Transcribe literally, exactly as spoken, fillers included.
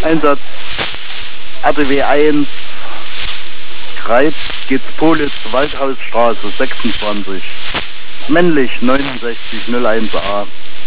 Einsatz R T W eins, Kreis, geht's Politz, Waldhausstraße sechsundzwanzig, männlich neunundsechzig null eins A.